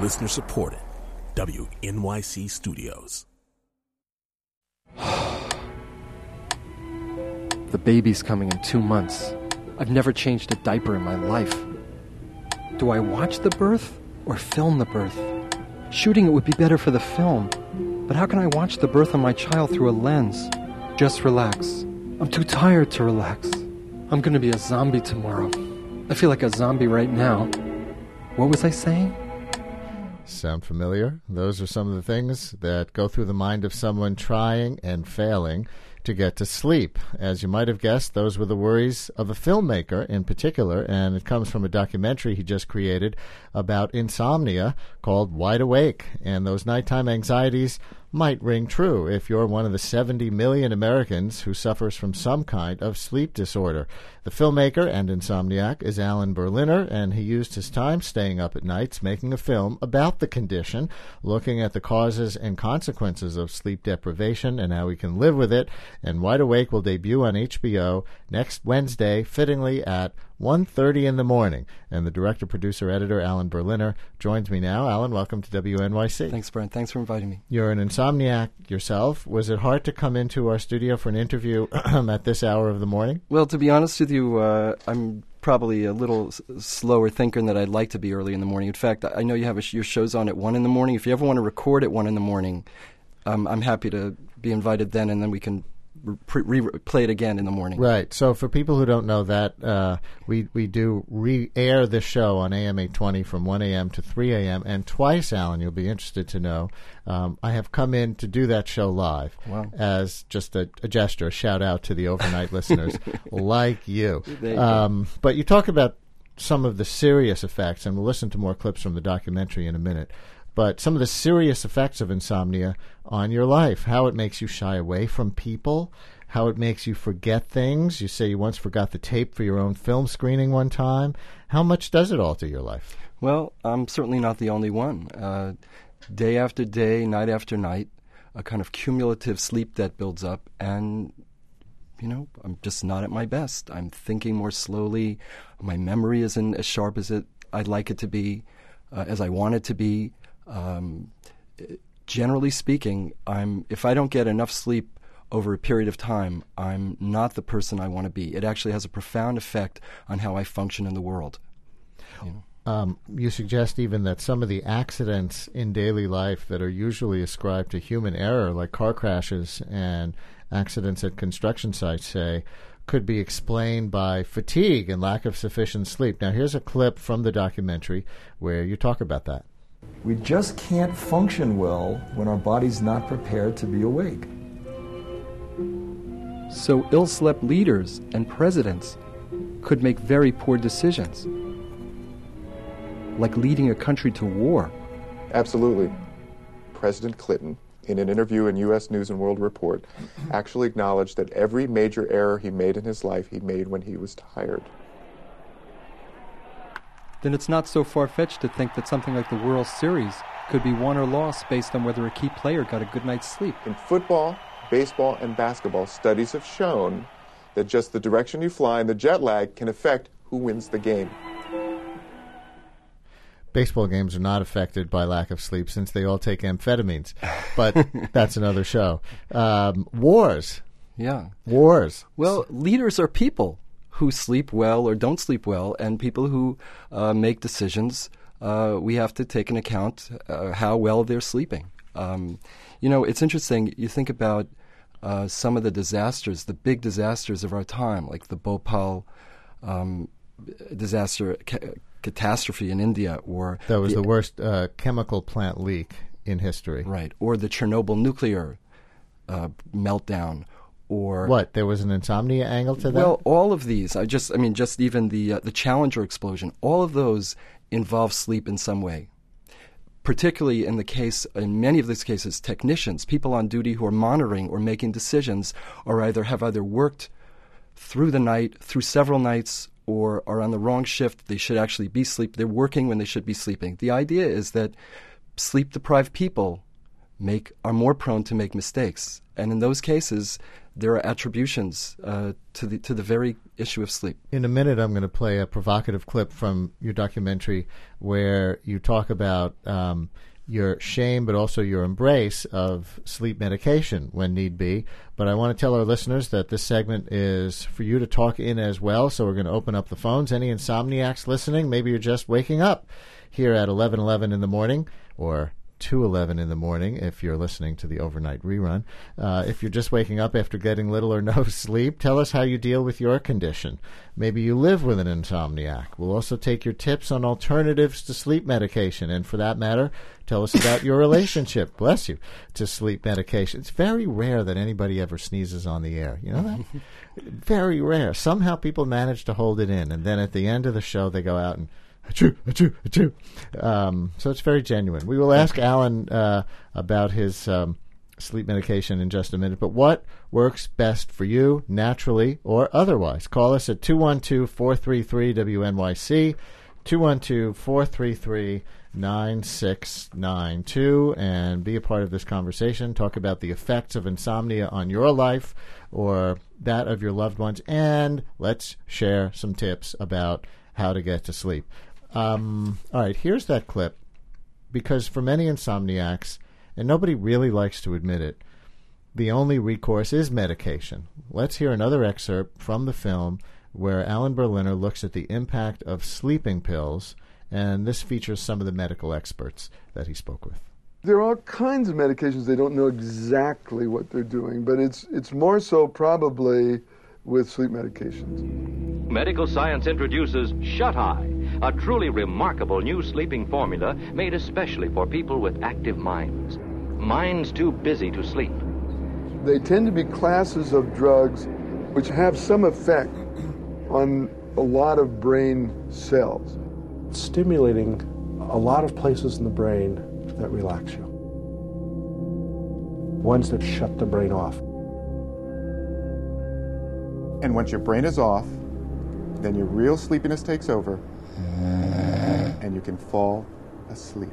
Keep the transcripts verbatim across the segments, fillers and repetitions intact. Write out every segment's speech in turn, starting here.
Listener supported. W N Y C Studios. The baby's coming in two months. I've never changed a diaper in my life. Do I watch the birth or film the birth? Shooting it would be better for the film. But how can I watch the birth of my child through a lens? Just relax. I'm too tired to relax. I'm going to be a zombie tomorrow. I feel like a zombie right now. What was I saying? Sound familiar? Those are some of the things that go through the mind of someone trying and failing to get to sleep. As you might have guessed, those were the worries of a filmmaker in particular, and it comes from a documentary he just created about insomnia called Wide Awake. And those nighttime anxieties might ring true if you're one of the seventy million Americans who suffers from some kind of sleep disorder. The filmmaker and insomniac is Alan Berliner, and he used his time staying up at nights making a film about the condition, looking at the causes and consequences of sleep deprivation and how we can live with it. And Wide Awake will debut on H B O next Wednesday, fittingly at one thirty in the morning. And the director, producer, editor, Alan Berliner, joins me now. Alan, welcome to W N Y C. Thanks, Brent. Thanks for inviting me. You're an insomniac yourself. Was it hard to come into our studio for an interview at this hour of the morning? Well, to be honest with you, uh, I'm probably a little s- slower thinker than I'd like to be early in the morning. In fact, I know you have a sh- your show's on at one in the morning. If you ever want to record at one in the morning, um, I'm happy to be invited then, and then we can Re- re- play it again in the morning. Right. So for people who don't know that, uh, we we do re-air this show on A M eight twenty from one a.m. to three a.m. And twice, Alan, you'll be interested to know, um, I have come in to do that show live. Wow. As just a, a gesture, a shout-out to the overnight listeners like you. There you um, but you talk about some of the serious effects, and we'll listen to more clips from the documentary in a minute, but some of the serious effects of insomnia on your life, how it makes you shy away from people, how it makes you forget things. You say you once forgot the tape for your own film screening one time. How much does it alter your life? Well, I'm certainly not the only one. Uh, day after day, night after night, a kind of cumulative sleep debt builds up, and, you know, I'm just not at my best. I'm thinking more slowly. My memory isn't as sharp as it I'd like it to be, uh, as I want it to be. Um, generally speaking, I'm if I don't get enough sleep over a period of time, I'm not the person I want to be. It actually has a profound effect on how I function in the world. You know? Um, you suggest even that some of the accidents in daily life that are usually ascribed to human error, like car crashes and accidents at construction sites, say, could be explained by fatigue and lack of sufficient sleep. Now, here's a clip from the documentary where you talk about that. We just can't function well when our body's not prepared to be awake. So ill-slept leaders and presidents could make very poor decisions, like leading a country to war. Absolutely. President Clinton, in an interview in U S News and World Report, actually acknowledged that every major error he made in his life he made when he was tired. Then it's not so far-fetched to think that something like the World Series could be won or lost based on whether a key player got a good night's sleep. In football, baseball, and basketball, studies have shown that just the direction you fly and the jet lag can affect who wins the game. Baseball games are not affected by lack of sleep since they all take amphetamines, but that's another show. Um, wars. Yeah. Wars. Well, leaders are people who sleep well or don't sleep well, and people who uh, make decisions, uh, we have to take into account uh, how well they're sleeping. Um, you know, it's interesting. You think about uh, some of the disasters, the big disasters of our time, like the Bhopal um, disaster, ca- catastrophe in India, or that was the, the worst uh, chemical plant leak in history. Right, or the Chernobyl nuclear uh, meltdown. Or what? There was an insomnia angle to that? Well, all of these. I just, I mean, just even the uh, the Challenger explosion. All of those involve sleep in some way. Particularly in the case, in many of these cases, technicians, people on duty who are monitoring or making decisions, or either have either worked through the night, through several nights, or are on the wrong shift. They should actually be sleep. They're working when they should be sleeping. The idea is that sleep-deprived people make are more prone to make mistakes. And in those cases, there are attributions uh, to the to the very issue of sleep. In a minute, I'm going to play a provocative clip from your documentary where you talk about um, your shame, but also your embrace of sleep medication when need be. But I want to tell our listeners that this segment is for you to talk in as well. So we're going to open up the phones. Any insomniacs listening, maybe you're just waking up here at eleven eleven in the morning, or two eleven in the morning if you're listening to the overnight rerun. Uh, if you're just waking up after getting little or no sleep, tell us how you deal with your condition. Maybe you live with an insomniac. We'll also take your tips on alternatives to sleep medication, and for that matter, tell us about your relationship, bless you, to sleep medication. It's very rare that anybody ever sneezes on the air. You know that? Very rare. Somehow people manage to hold it in, and then at the end of the show they go out and Achoo, achoo, achoo. Um, so it's very genuine. We will ask Alan uh, about his um, sleep medication in just a minute, but what works best for you, naturally or otherwise? Call us at two one two, four three three, W N Y C, two one two, four three three, nine six nine two, and be a part of this conversation. Talk about the effects of insomnia on your life or that of your loved ones, and let's share some tips about how to get to sleep. Um, all right, here's that clip, because for many insomniacs, and nobody really likes to admit it, the only recourse is medication. Let's hear another excerpt from the film where Alan Berliner looks at the impact of sleeping pills, and this features some of the medical experts that he spoke with. There are all kinds of medications. They don't know exactly what they're doing, but it's it's more so probably with sleep medications. Medical science introduces Shut-Eye, a truly remarkable new sleeping formula made especially for people with active minds. Minds too busy to sleep. They tend to be classes of drugs which have some effect on a lot of brain cells. Stimulating a lot of places in the brain that relax you. Ones that shut the brain off. And once your brain is off, then your real sleepiness takes over, and you can fall asleep.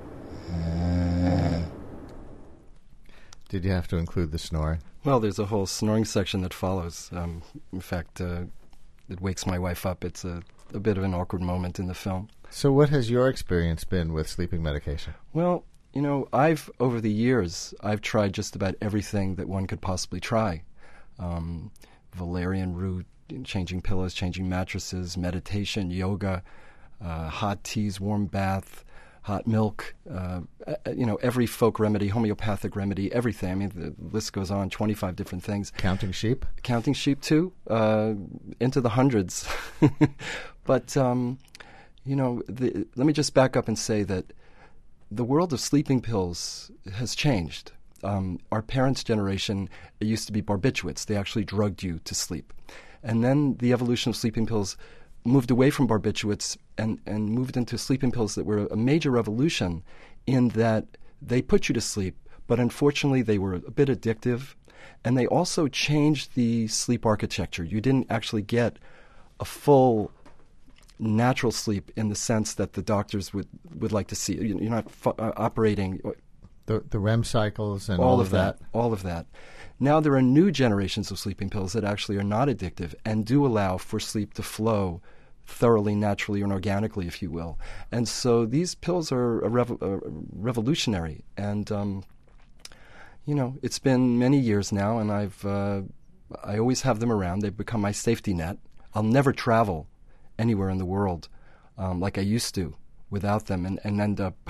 Did you have to include the snoring? Well, there's a whole snoring section that follows. Um, in fact, uh, it wakes my wife up. It's a, a bit of an awkward moment in the film. So what has your experience been with sleeping medication? Well, you know, I've, over the years, I've tried just about everything that one could possibly try. Um, valerian root, changing pillows, changing mattresses, meditation, yoga, uh, hot teas, warm bath, hot milk, uh, you know, every folk remedy, homeopathic remedy, everything. I mean, the list goes on, twenty-five different things. Counting sheep? Counting sheep, too, uh, into the hundreds. But, um, you know, the, let me just back up and say that the world of sleeping pills has changed. Um, our parents' generation, it used to be barbiturates. They actually drugged you to sleep. And then the evolution of sleeping pills moved away from barbiturates and, and moved into sleeping pills that were a major revolution in that they put you to sleep, but unfortunately they were a bit addictive, and they also changed the sleep architecture. You didn't actually get a full natural sleep in the sense that the doctors would, would like to see. You're not fu- uh, operating... The, the R E M cycles and all, all of that, that. All of that. Now there are new generations of sleeping pills that actually are not addictive and do allow for sleep to flow thoroughly, naturally, and organically, if you will. And so these pills are a rev- a revolutionary. And, um, you know, it's been many years now, and I've uh, I always have them around. They've become my safety net. I'll never travel anywhere in the world um, like I used to without them and, and end up...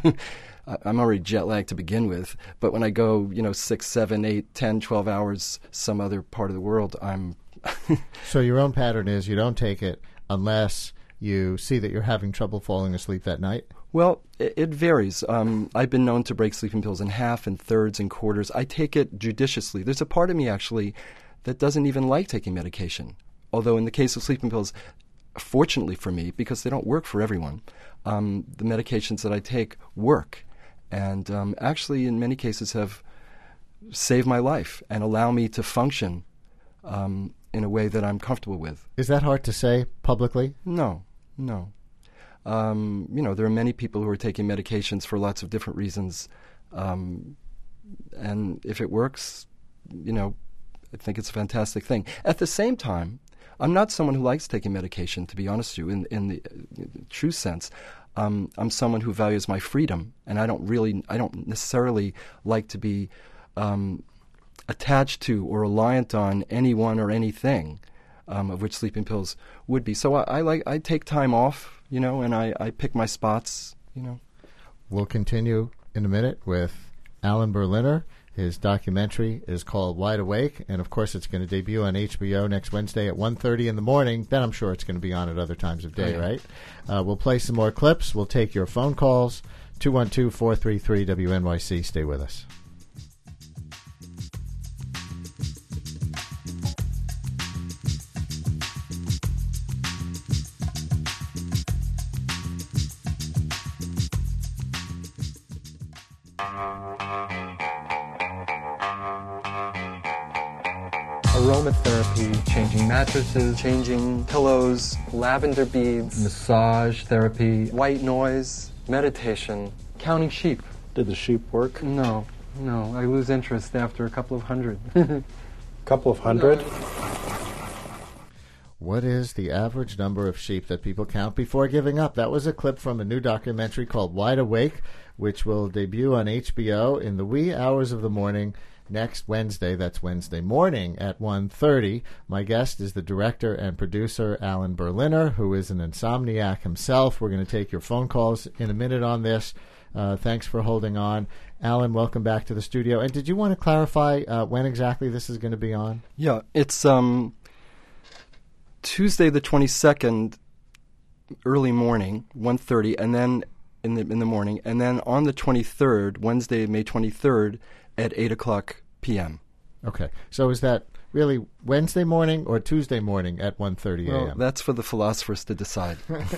I'm already jet lagged to begin with, but when I go, you know, six, seven, eight, ten, twelve hours some other part of the world, I'm... So your own pattern is you don't take it unless you see that you're having trouble falling asleep that night? Well, it, it varies. Um, I've been known to break sleeping pills in half and thirds and quarters. I take it judiciously. There's a part of me, actually, that doesn't even like taking medication. Although in the case of sleeping pills, fortunately for me, because they don't work for everyone, um, the medications that I take work. And um, actually, in many cases, have saved my life and allow me to function um, in a way that I'm comfortable with. Is that hard to say publicly? No, no. Um, you know, there are many people who are taking medications for lots of different reasons. Um, and if it works, you know, I think it's a fantastic thing. At the same time, I'm not someone who likes taking medication, to be honest with you, in, in the uh, true sense. Um, I'm someone who values my freedom, and I don't really, I don't necessarily like to be um, attached to or reliant on anyone or anything, um, of which sleeping pills would be. So I, I like, I take time off, you know, and I, I pick my spots, you know. We'll continue in a minute with Alan Berliner. His documentary is called Wide Awake, and of course it's going to debut on H B O next Wednesday at one thirty in the morning. Then I'm sure it's going to be on at other times of day, oh, yeah. right? Uh, we'll play some more clips. We'll take your phone calls. two one two, four three three, W N Y C. Stay with us. Aromatherapy, changing mattresses, changing pillows, lavender beads, massage therapy, white noise, meditation, counting sheep. Did the sheep work? No, no. I lose interest after a couple of hundred. Couple of hundred? What is the average number of sheep that people count before giving up? That was a clip from a new documentary called Wide Awake, which will debut on H B O in the wee hours of the morning next Wednesday. That's Wednesday morning at one thirty. My guest is the director and producer, Alan Berliner, who is an insomniac himself. We're going to take your phone calls in a minute on this. Uh, thanks for holding on. Alan, welcome back to the studio. And did you want to clarify uh, when exactly this is going to be on? Yeah, it's um, Tuesday the twenty-second, early morning, one thirty, and then in the in the morning, and then on the twenty-third, Wednesday, May twenty-third, at eight o'clock p.m. Okay. So is that really Wednesday morning or Tuesday morning at one thirty a.m.? Well, that's for the philosophers to decide.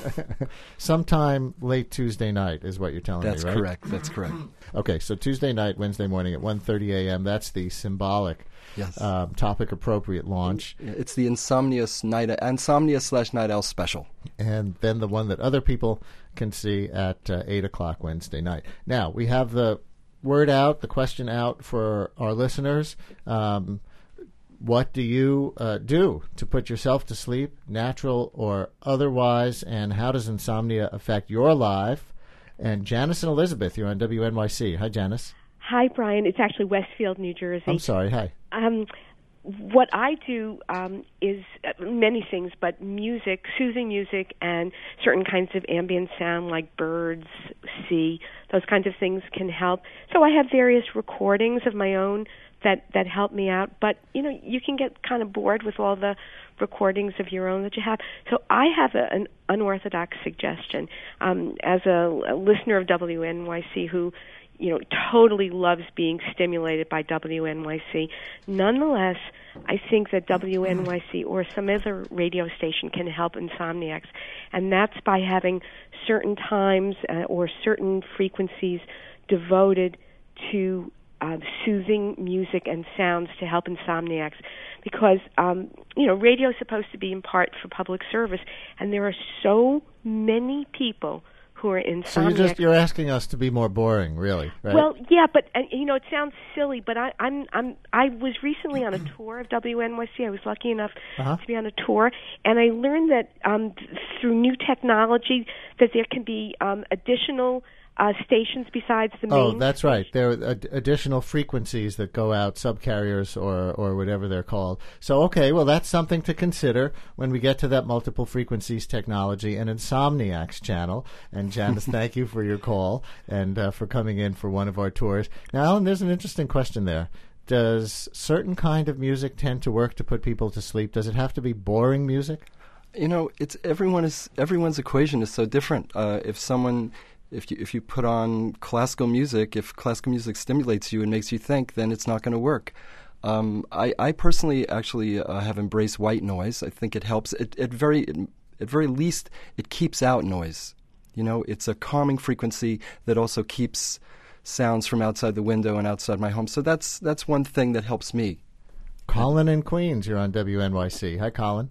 Sometime late Tuesday night is what you're telling That's me, right? correct. That's correct. Okay, so Tuesday night, Wednesday morning at one thirty a.m., that's the symbolic Yes. um, topic-appropriate launch. It's the Insomnia night, Insomnia slash Night Owl special. And then the one that other people can see at uh, eight o'clock Wednesday night. Now, we have the word out, the question out for our listeners. Um, what do you uh, do to put yourself to sleep, natural or otherwise, and how does insomnia affect your life? And Janice and Elizabeth, you're on W N Y C. Hi, Janice. Hi, Brian. It's actually Westfield, New Jersey. I'm sorry. Hi. Um, what I do um, is uh, many things, but music, soothing music, and certain kinds of ambient sound like birds, sea, those kinds of things can help. So I have various recordings of my own that, that help me out. But, you know, you can get kind of bored with all the recordings of your own that you have. So I have a, an unorthodox suggestion. Um, as a, a listener of W N Y C who you know, totally loves being stimulated by W N Y C. Nonetheless, I think that W N Y C or some other radio station can help insomniacs, and that's by having certain times uh, or certain frequencies devoted to uh, soothing music and sounds to help insomniacs. Because, um, you know, radio is supposed to be in part for public service, and there are so many people who are insomniacs. So you're just you're asking us to be more boring, really, right? Well, yeah, but and, you know, it sounds silly, but I, I'm I'm I was recently on a tour of W N Y C. I was lucky enough uh-huh. to be on a tour, and I learned that um, th- through new technology that there can be um, additional uh, stations besides the main. Oh, that's right. There are ad- additional frequencies that go out, subcarriers or, or whatever they're called. So, okay, well, that's something to consider when we get to that multiple frequencies technology and Insomniacs channel. And Janice, thank you for your call and uh, for coming in for one of our tours. Now, Alan, there's an interesting question there. Does certain kind of music tend to work to put people to sleep? Does it have to be boring music? You know, it's everyone is everyone's equation is so different. Uh, if someone If you if you put on classical music, if classical music stimulates you and makes you think, then it's not going to work. Um, I, I personally actually uh, have embraced white noise. I think it helps. It, at very it, at very least, it keeps out noise. You know, it's a calming frequency that also keeps sounds from outside the window and outside my home. So that's that's one thing that helps me. Colin in Queens, you're on W N Y C. Hi, Colin.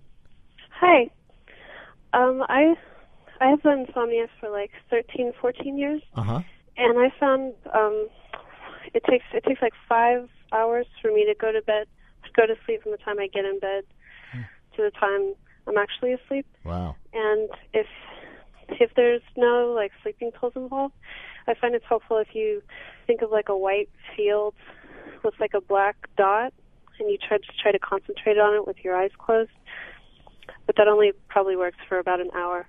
Hi. Um, I. I have been insomnia for like thirteen, fourteen years. Uh-huh. And I found um, it takes it takes like five hours for me to go to bed, go to sleep from the time I get in bed mm. to the time I'm actually asleep. Wow. And if if there's no like sleeping pills involved, I find it's helpful if you think of like a white field with like a black dot, and you try to try to concentrate on it with your eyes closed. But that only probably works for about an hour.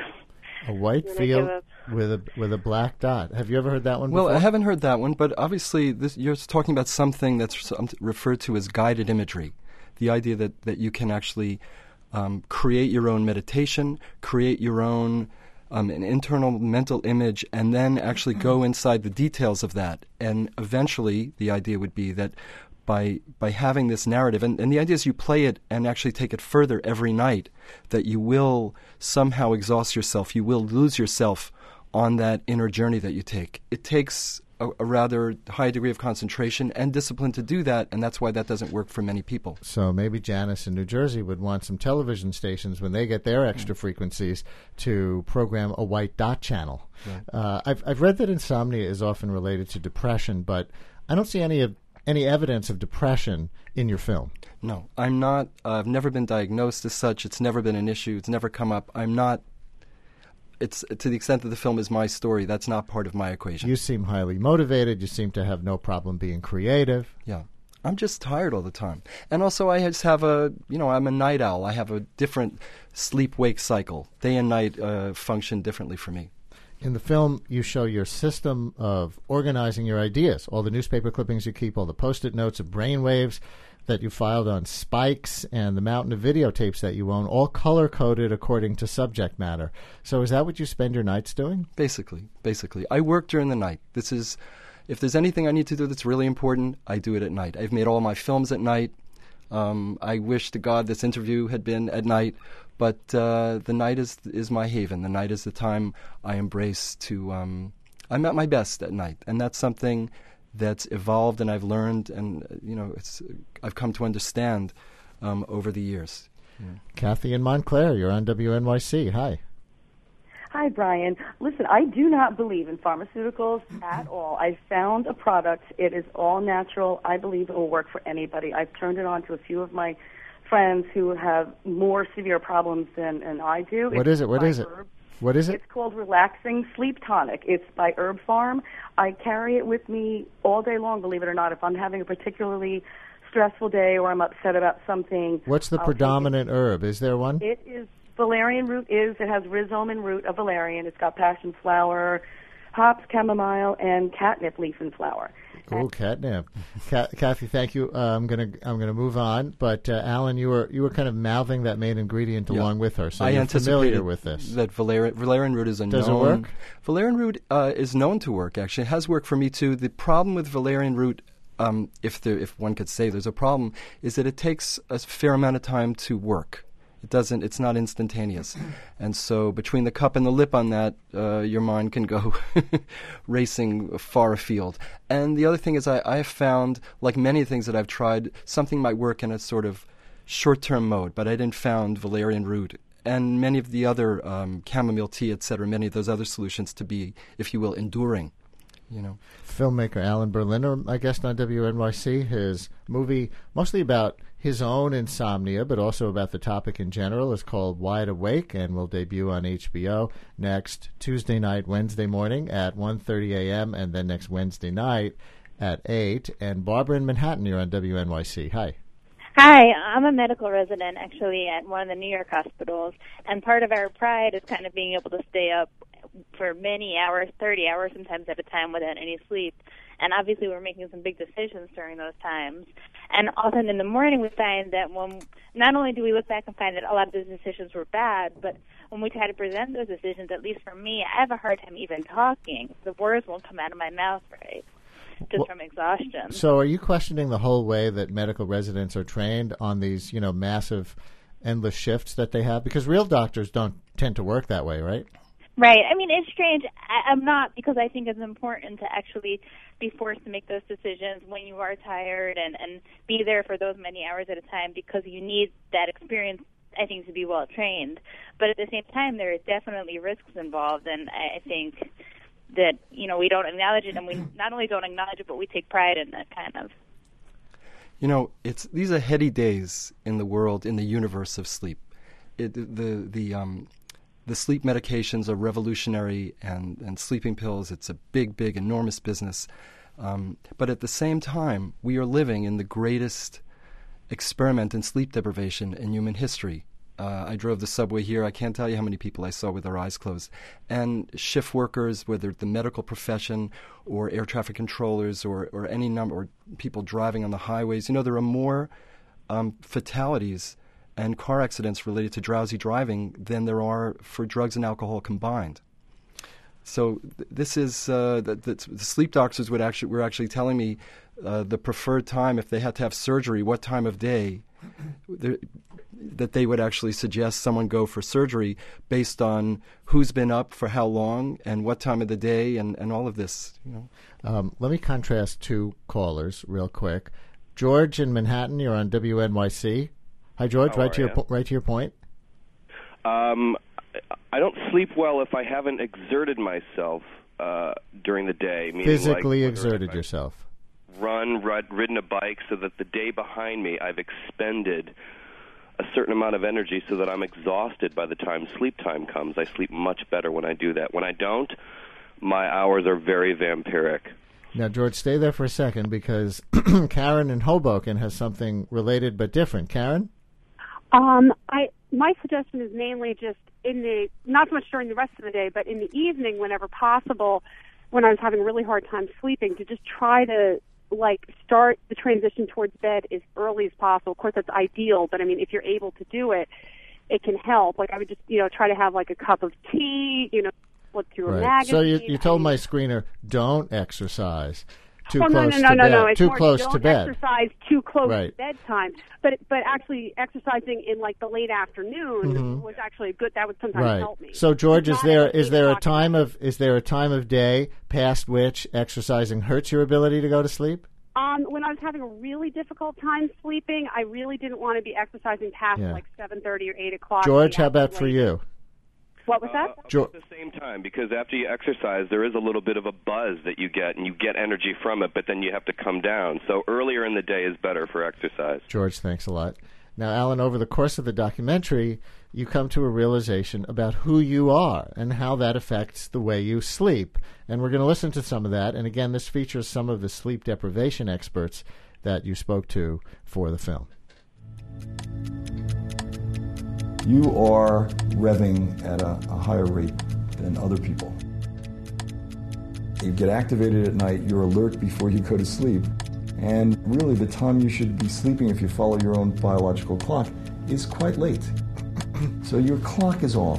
A white field with a with a black dot. Have you ever heard that one before? Well, I haven't heard that one, but obviously this, you're talking about something that's referred to as guided imagery. The idea that, that you can actually um, create your own meditation, create your own um, an internal mental image, and then actually go inside the details of that. And eventually the idea would be that by by having this narrative, and, and the idea is you play it and actually take it further every night, that you will somehow exhaust yourself, you will lose yourself on that inner journey that you take. It takes a, a rather high degree of concentration and discipline to do that, and that's why that doesn't work for many people. So maybe Janice in New Jersey would want some television stations, when they get their extra mm. frequencies, to program a white dot channel. Right. Uh, I've, I've read that insomnia is often related to depression, but I don't see any of any evidence of depression in your film. No, I'm not. Uh, I've never been diagnosed as such. It's never been an issue. It's never come up. I'm not. It's to the extent that the film is my story, that's not part of my equation. You seem highly motivated. You seem to have no problem being creative. Yeah. I'm just tired all the time. And also I just have a, you know, I'm a night owl. I have a different sleep-wake cycle. Day and night uh, function differently for me. In the film, you show your system of organizing your ideas, all the newspaper clippings you keep, all the Post-it notes of brainwaves that you filed on spikes, and the mountain of videotapes that you own, all color-coded according to subject matter. So is that what you spend your nights doing? Basically, basically. I work during the night. This is, if there's anything I need to do that's really important, I do it at night. I've made all my films at night. Um, I wish to God this interview had been at night. But uh, the night is is my haven. The night is the time I embrace to. Um, I'm at my best at night, and that's something that's evolved and I've learned, and uh, you know, it's I've come to understand um, over the years. Yeah. Kathy in Montclair, you're on W N Y C. Hi. Hi, Brian. Listen, I do not believe in pharmaceuticals at all. I found a product. It is all natural. I believe it will work for anybody. I've turned it on to a few of my friends who have more severe problems than, than I do. What it's is it? What is it? Herb. What is it? It's called Relaxing Sleep Tonic. It's by Herb Farm. I carry it with me all day long, believe it or not. If I'm having a particularly stressful day or I'm upset about something. What's the I'll predominant herb? Is there one? It is valerian root. Is It has rhizome root of valerian. It's got passion flower, hops, chamomile, and catnip leaf and flower. Oh, catnip. Ka- Kathy, thank you. Uh, I'm gonna I'm gonna move on. But uh, Alan, you were you were kind of mouthing that main ingredient yeah. along with her, so I you're familiar with this. That valerian, valerian root is a Does known. Does it work? Valerian root uh, is known to work. Actually, it has worked for me too. The problem with valerian root, um, if there, if one could say there's a problem, is that it takes a fair amount of time to work. It doesn't. It's not instantaneous, and so between the cup and the lip on that, uh, your mind can go racing far afield. And the other thing is, I, I have found, like many things that I've tried, something might work in a sort of short-term mode, but I didn't found valerian root and many of the other um, chamomile tea, et cetera, many of those other solutions to be, if you will, enduring. You know, filmmaker Alan Berliner, my guest on W N Y C. His movie, mostly about his own insomnia, but also about the topic in general, is called Wide Awake and will debut on H B O next Tuesday night, Wednesday morning at one thirty a.m. and then next Wednesday night at eight. And Barbara in Manhattan, you're on W N Y C. Hi. Hi, I'm a medical resident actually at one of the New York hospitals, and part of our pride is kind of being able to stay up for many hours, thirty hours sometimes at a time without any sleep. And obviously we're making some big decisions during those times. And often in the morning we find that when, not only do we look back and find that a lot of those decisions were bad, but when we try to present those decisions, at least for me, I have a hard time even talking. The words won't come out of my mouth right, just well, from exhaustion. So are you questioning the whole way that medical residents are trained on these, you know, massive, endless shifts that they have? Because real doctors don't tend to work that way, right? Right. I mean, it's strange. I, I'm not, because I think it's important to actually be forced to make those decisions when you are tired and, and be there for those many hours at a time, because you need that experience, I think, to be well trained. But at the same time, there are definitely risks involved, and I think that, you know, we don't acknowledge it, and we not only don't acknowledge it, but we take pride in it, kind of. You know, it's these are heady days in the world, in the universe of sleep. It, the the um, the sleep medications are revolutionary, and, and sleeping pills, it's a big, big, enormous business. Um, but at the same time, we are living in the greatest experiment in sleep deprivation in human history. Uh, I drove the subway here. I can't tell you how many people I saw with their eyes closed. And shift workers, whether the medical profession or air traffic controllers or, or any number, or people driving on the highways, you know, there are more um, fatalities and car accidents related to drowsy driving than there are for drugs and alcohol combined. So th- this is uh, the, the, the sleep doctors would actually were actually telling me uh, the preferred time if they had to have surgery, what time of day that they would actually suggest someone go for surgery based on who's been up for how long and what time of the day and, and all of this. You know. Um, let me contrast two callers real quick. George in Manhattan, you're on W N Y C. Hi, George. How right are to your you? po- right to your point. Um, I don't sleep well if I haven't exerted myself uh, during the day. Meaning Physically like exerted yourself. Run, run, ridden a bike, so that the day behind me I've expended a certain amount of energy so that I'm exhausted by the time sleep time comes. I sleep much better when I do that. When I don't, my hours are very vampiric. Now, George, stay there for a second because Karen in Hoboken has something related but different. Karen? Um, I my suggestion is mainly just in the, not so much during the rest of the day, but in the evening whenever possible, when I was having a really hard time sleeping, to just try to like start the transition towards bed as early as possible. Of course, that's ideal, but I mean, if you're able to do it, it can help. Like I would just, you know, try to have like a cup of tea, you know, flip through Right. a magazine. So you, you told my screener, don't exercise too well, close no, no, to no, bed. no, no. It's too more, close don't to bed. exercise too close Right. to bedtime, but but actually exercising in like the late afternoon Mhm. was actually a good. That would sometimes Right. help me. So, George, It's is not there at is eight there a o'clock at time night. of is there a time of day past which exercising hurts your ability to go to sleep? Um, when I was having a really difficult time sleeping, I really didn't want to be exercising past Yeah. like seven thirty or eight o'clock. George, the how about for late. you? What was that? Uh, about the same time, because after you exercise, there is a little bit of a buzz that you get, and you get energy from it, but then you have to come down. So earlier in the day is better for exercise. George, thanks a lot. Now, Alan, over the course of the documentary, you come to a realization about who you are and how that affects the way you sleep. And we're going to listen to some of that. And again, this features some of the sleep deprivation experts that you spoke to for the film. You are revving at a, a higher rate than other people. You get activated at night, you're alert before you go to sleep, and really the time you should be sleeping if you follow your own biological clock is quite late. So your clock is off.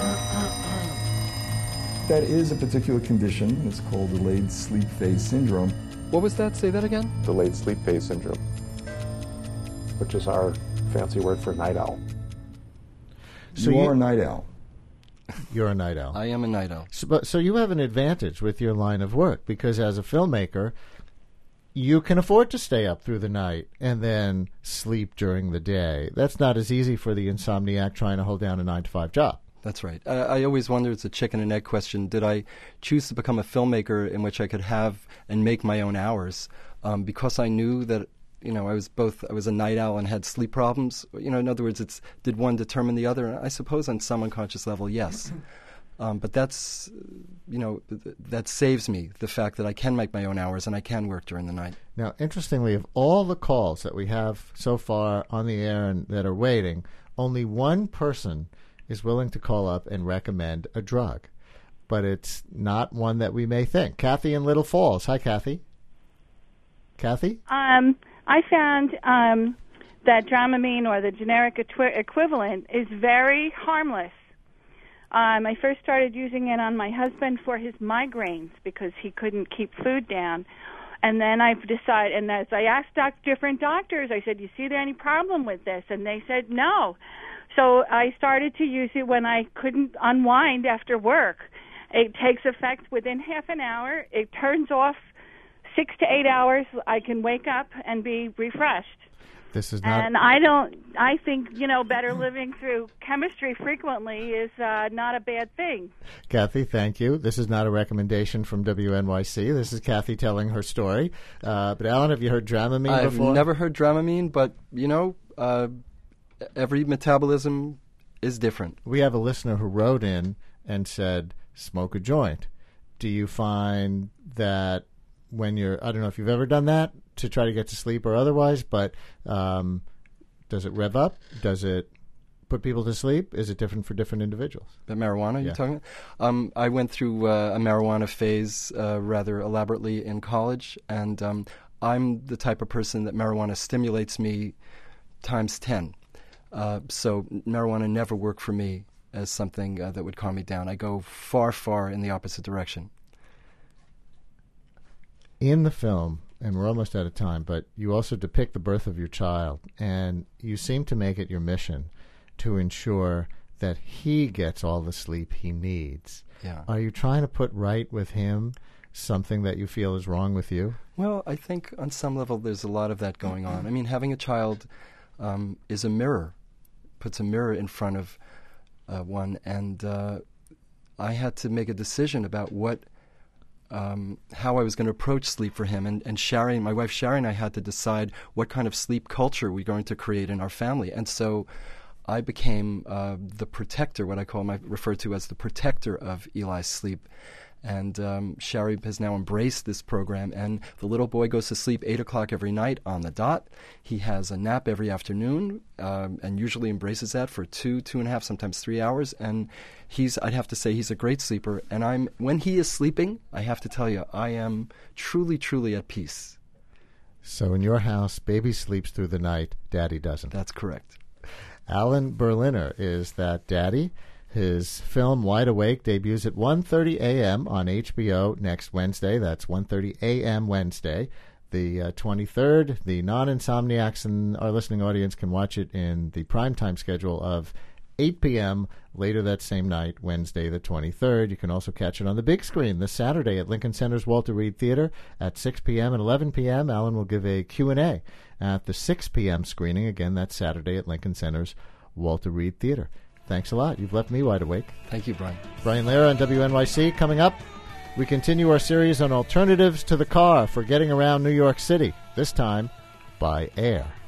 That is a particular condition. It's called delayed sleep phase syndrome. What was that? Say that again? Delayed sleep phase syndrome. Which is our fancy word for night owl. So you, you- are a night owl. You're a night owl. I am a night owl. So, but, so you have an advantage with your line of work because as a filmmaker, you can afford to stay up through the night and then sleep during the day. That's not as easy for the insomniac trying to hold down a nine to five job. That's right. I, I always wonder, it's a chicken and egg question. Did I choose to become a filmmaker in which I could have and make my own hours um, because I knew that, you know, I was both, I was a night owl and had sleep problems? You know, in other words, it's did one determine the other? I suppose on some unconscious level, yes. Um, but that's, you know, th- that saves me, the fact that I can make my own hours and I can work during the night. Now, interestingly, of all the calls that we have so far on the air and that are waiting, only one person is willing to call up and recommend a drug. But it's not one that we may think. Kathy in Little Falls. Hi, Kathy. Kathy? Um, I found um, that Dramamine, or the generic etwi- equivalent, is very harmless. Um, I first started using it on my husband for his migraines because he couldn't keep food down. And then I've decided, and as I asked doc- different doctors, I said, "You see there any problem with this?" And they said no. So I started to use it when I couldn't unwind after work. It takes effect within half an hour. It turns off six to eight hours. I can wake up and be refreshed. This is not. And I don't. I think you know, better living through chemistry frequently is uh, not a bad thing. Kathy, thank you. This is not a recommendation from W N Y C. This is Kathy telling her story. Uh, but Alan, have you heard Dramamine I've before? I've never heard Dramamine, but you know, uh, every metabolism is different. We have a listener who wrote in and said, "Smoke a joint." Do you find that when you're, I don't know if you've ever done that to try to get to sleep or otherwise, but um, does it rev up? Does it put people to sleep? Is it different for different individuals? The marijuana Yeah. you're talking about? Um, I went through uh, a marijuana phase uh, rather elaborately in college, and um, I'm the type of person that marijuana stimulates me times ten. Uh, so marijuana never worked for me as something uh, that would calm me down. I go far, far in the opposite direction. In the film, and we're almost out of time, but you also depict the birth of your child, and you seem to make it your mission to ensure that he gets all the sleep he needs. Yeah. Are you trying to put right with him something that you feel is wrong with you? Well, I think on some level there's a lot of that going on. I mean, having a child um, is a mirror, puts a mirror in front of uh, one, and uh, I had to make a decision about what Um, how I was going to approach sleep for him. And, and Sharon, my wife Sharon, and I had to decide what kind of sleep culture we're going to create in our family. And so I became uh, the protector, what I call my refer to as the protector of Eli's sleep. And um, Sherry has now embraced this program, and the little boy goes to sleep eight o'clock every night on the dot. He has a nap every afternoon, um, and usually embraces that for two, two and a half, sometimes three hours. And he's, I'd have to say, he's a great sleeper. And I'm when he is sleeping, I have to tell you, I am truly, truly at peace. So in your house, baby sleeps through the night, daddy doesn't. That's correct. Alan Berliner is that daddy. His film Wide Awake debuts at one thirty a.m. on H B O next Wednesday. That's one thirty a.m. Wednesday, the uh, twenty-third. The non-insomniacs in our listening audience can watch it in the primetime schedule of eight p.m. later that same night, Wednesday the twenty-third. You can also catch it on the big screen this Saturday at Lincoln Center's Walter Reed Theater at six p.m. and eleven p.m. Alan will give a Q and A at the six p.m. screening. Again, that's Saturday at Lincoln Center's Walter Reed Theater. Thanks a lot. You've left me wide awake. Thank you, Brian. Brian Lehrer on W N Y C. Coming up, we continue our series on alternatives to the car for getting around New York City, this time by air.